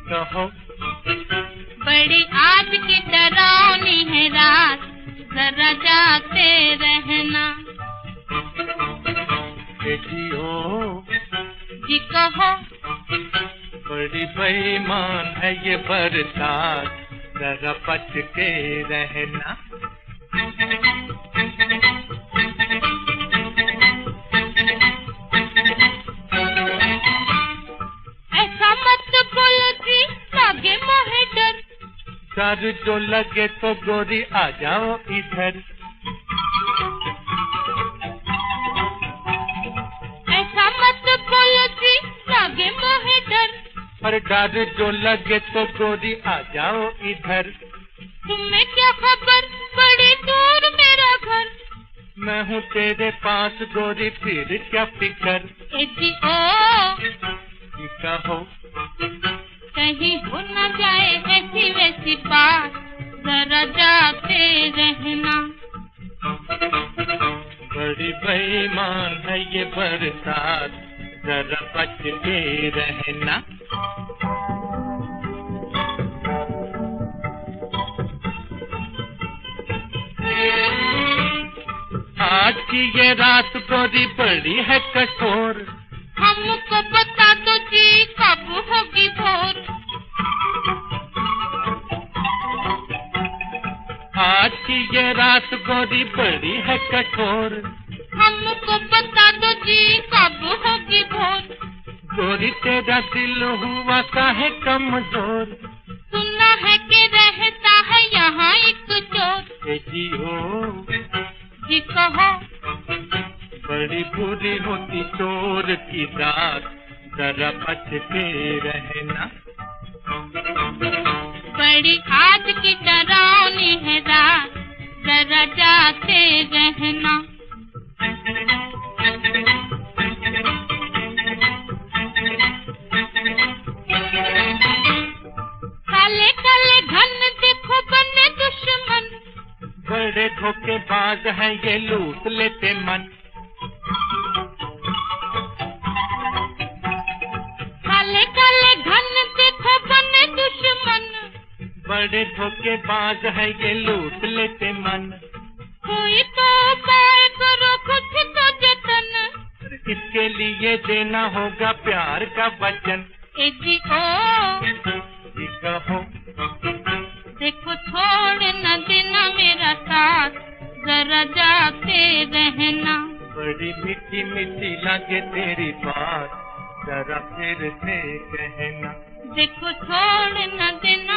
कहो। बड़ी आज की डरावनी है रात, जरा जागते रहना। जियो जी कहो। बड़ी बेईमान है ये बरसात, जरा बच के रहना। ऐसा मत बोलो जी, लगे मोहे डर। डर जो लगे तो गोरी आ जाओ इधर। ऐसा मत बोलो जी, लगे मोहे डर। पर डर जो लगे तो गोरी आ जाओ इधर। तुम्हें क्या खबर, बड़ी दूर मेरा घर। मैं हूँ तेरे पास गोरी, फिर क्या फिकर। जी ओ कहो। कहीं हो न जाए ऐसी वैसी बात, जरा जागते रहना। बड़ी बेईमान है ये बरसात, जरा बच के रहना। आज की ये रात गोरी बड़ी है कठोर। हमको बता दो जी, कब होगी भोर। आज की ये रात गोरी बड़ी है कठोर। हमको बता दो जी, कब होगी भोर। गोरी तेरा दिल हुआ काहे कमजोर। सुना है कि रहता है यहाँ एक चोर। जी हो जी कहो। बड़ी बुरी होती चोर की रात, जरा बच के रहना। बड़ी आज की डरावनी है रात, जरा जागते रहना। काले काले घन देखो बने दुश्मन। बड़े धोखेबाज हैं ये, लूट लेते मन। काले काले घन देखो बने दुश्मन। बड़े धोखेबाज हैं ये, लूट लेते मन। कोई तो उपाय करो, कुछ तो जतन। इसके लिए देना होगा प्यार का वचन। जी ओ जी कहो। देखो छोड़ न देना मेरा साथ, जरा जागते रहना। बड़ी मीठी मीठी लगे तेरी बात, जरा फिर से कहना। देखो छोड़ न देना